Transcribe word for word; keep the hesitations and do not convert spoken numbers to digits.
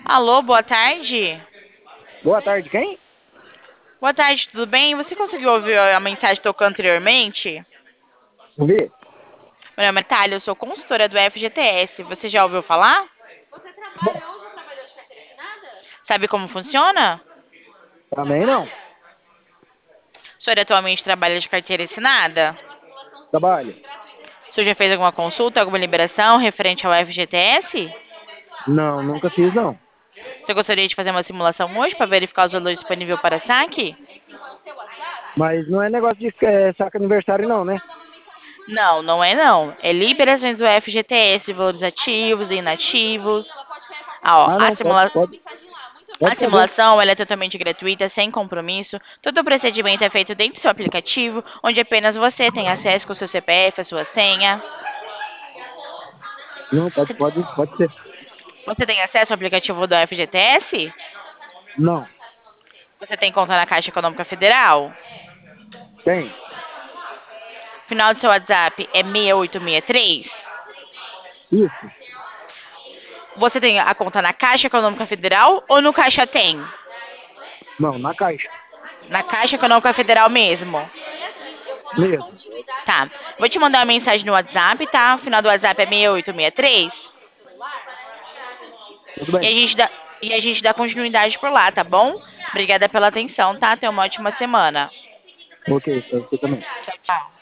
Alô, boa tarde. Boa tarde, quem? Boa tarde, tudo bem? Você conseguiu ouvir a mensagem que tocou anteriormente? Vê? Meu nome é Thalia, eu sou consultora do F G T S. Você já ouviu falar? Não, Sabe como funciona? também não. O senhor atualmente trabalha de carteira assinada? Trabalho? O senhor já fez alguma consulta, alguma liberação referente ao F G T S? Não, nunca fiz, não. Você gostaria de fazer uma simulação hoje para verificar os valores disponíveis para saque? Mas não é negócio de é, saca aniversário, não, né? Não, não é não. É liberações do F G T S, valores ativos e inativos. Ah, ó, Ah, a não, pode, simula... pode, A pode fazer. simulação ela é totalmente gratuita, sem compromisso. Todo o procedimento é feito dentro do seu aplicativo, onde apenas você tem acesso com o seu C P F, a sua senha. Não, pode, pode, pode ser. Você tem acesso ao aplicativo do F G T S? Não, Você tem conta na Caixa Econômica Federal? tem. O final do seu WhatsApp é seis oito seis três? Isso. Você tem a conta na Caixa Econômica Federal ou no Caixa Tem? Não, na caixa. Na Caixa Econômica Federal mesmo. Mesmo. Tá. Vou te mandar uma mensagem no WhatsApp, tá? O final do WhatsApp é seis oito seis três. Tudo E a bem. gente dá, e a gente dá continuidade por lá, tá bom? Obrigada pela atenção, tá? Tenha uma ótima semana. Ok, pra você também. Tchau, tchau.